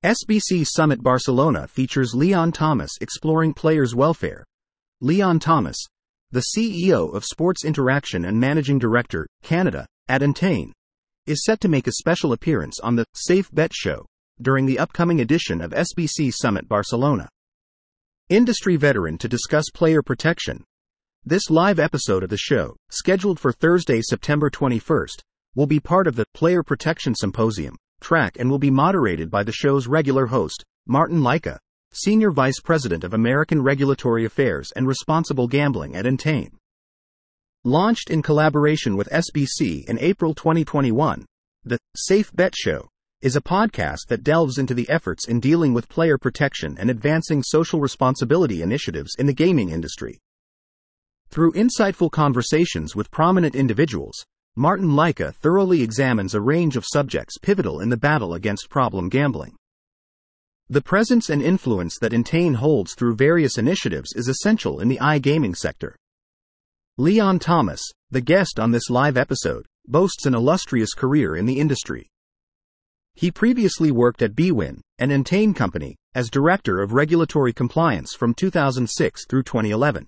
SBC Summit Barcelona features Leon Thomas exploring players' welfare. Leon Thomas, the CEO of Sports Interaction and Managing Director, Canada, at Entain, is set to make a special appearance on the Safe Bet Show during the upcoming edition of SBC Summit Barcelona. Industry veteran to discuss player protection. This live episode of the show, scheduled for Thursday, September 21st, will be part of the Player Protection Symposium track and will be moderated by the show's regular host, Martin Laika, Senior Vice President of American Regulatory Affairs and Responsible Gambling at Entain. Launched in collaboration with SBC in April 2021, the Safe Bet Show is a podcast that delves into the efforts in dealing with player protection and advancing social responsibility initiatives in the gaming industry. Through insightful conversations with prominent individuals, Martin Laika thoroughly examines a range of subjects pivotal in the battle against problem gambling. The presence and influence that Entain holds through various initiatives is essential in the iGaming sector. Leon Thomas, the guest on this live episode, boasts an illustrious career in the industry. He previously worked at bwin, an Entain company, as Director of Regulatory Compliance from 2006 through 2011.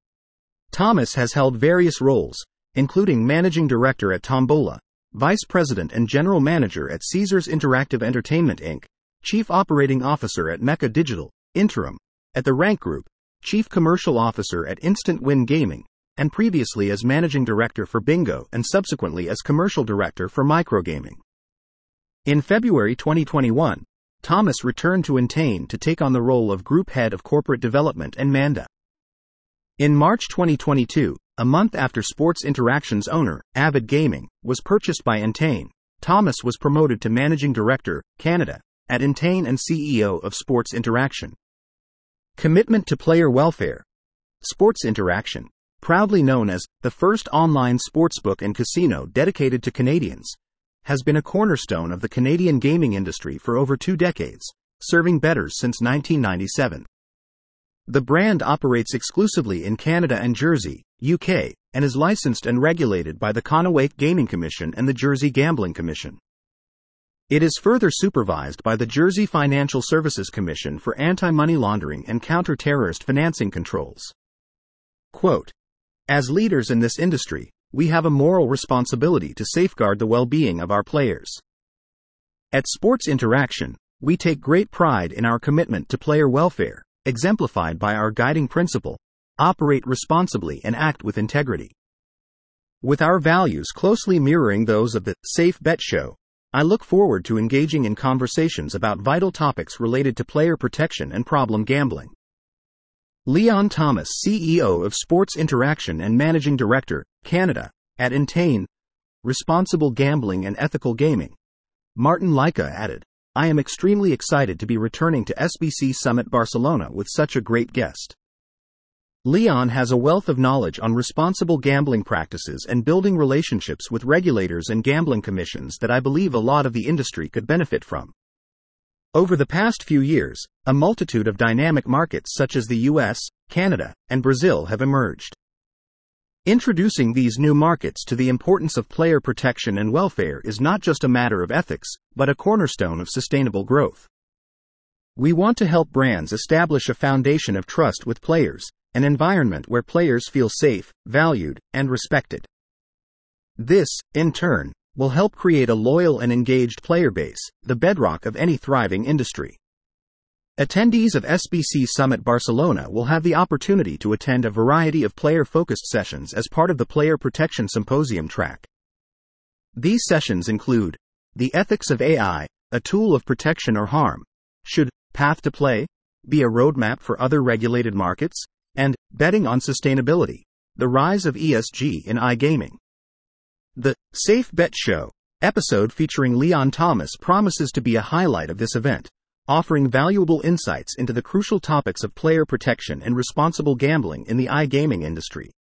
Thomas has held various roles, including Managing Director at Tombola, Vice President and General Manager at Caesars Interactive Entertainment Inc., Chief Operating Officer at Mecca Digital, Interim, at the Rank Group, Chief Commercial Officer at Instant Win Gaming, and previously as Managing Director for Bingo and subsequently as Commercial Director for Microgaming. In February 2021, Thomas returned to Entain to take on the role of Group Head of Corporate Development and Manda. In March 2022, a month after Sports Interaction's owner, Avid Gaming, was purchased by Entain, Thomas was promoted to Managing Director, Canada, at Entain and CEO of Sports Interaction. Commitment to player welfare. Sports Interaction, proudly known as the first online sportsbook and casino dedicated to Canadians, has been a cornerstone of the Canadian gaming industry for over 2 decades, serving bettors since 1997. The brand operates exclusively in Canada and Jersey, UK, and is licensed and regulated by the Conowake Gaming Commission and the Jersey Gambling Commission. It is further supervised by the Jersey Financial Services Commission for anti-money laundering and counter-terrorist financing controls. Quote, "As leaders in this industry, we have a moral responsibility to safeguard the well-being of our players. At Sports Interaction, we take great pride in our commitment to player welfare, exemplified by our guiding principle: operate responsibly and act with integrity." With our values closely mirroring those of the Safe Bet Show, I look forward to engaging in conversations about vital topics related to player protection and problem gambling. Leon Thomas, CEO of Sports Interaction and Managing Director, Canada, at Entain, Responsible Gambling and Ethical Gaming. Martin Laika added, "I am extremely excited to be returning to SBC Summit Barcelona with such a great guest." Leon has a wealth of knowledge on responsible gambling practices and building relationships with regulators and gambling commissions that I believe a lot of the industry could benefit from. Over the past few years, a multitude of dynamic markets such as the US, Canada, and Brazil have emerged. Introducing these new markets to the importance of player protection and welfare is not just a matter of ethics, but a cornerstone of sustainable growth. We want to help brands establish a foundation of trust with players, an environment where players feel safe, valued, and respected. This, in turn, will help create a loyal and engaged player base, the bedrock of any thriving industry. Attendees of SBC Summit Barcelona will have the opportunity to attend a variety of player-focused sessions as part of the Player Protection Symposium track. These sessions include the ethics of AI, a tool of protection or harm. Should Path to Play be a roadmap for other regulated markets? And betting on sustainability, the rise of ESG in iGaming. The Safe Bet Show episode featuring Leon Thomas promises to be a highlight of this event, offering valuable insights into the crucial topics of player protection and responsible gambling in the iGaming industry.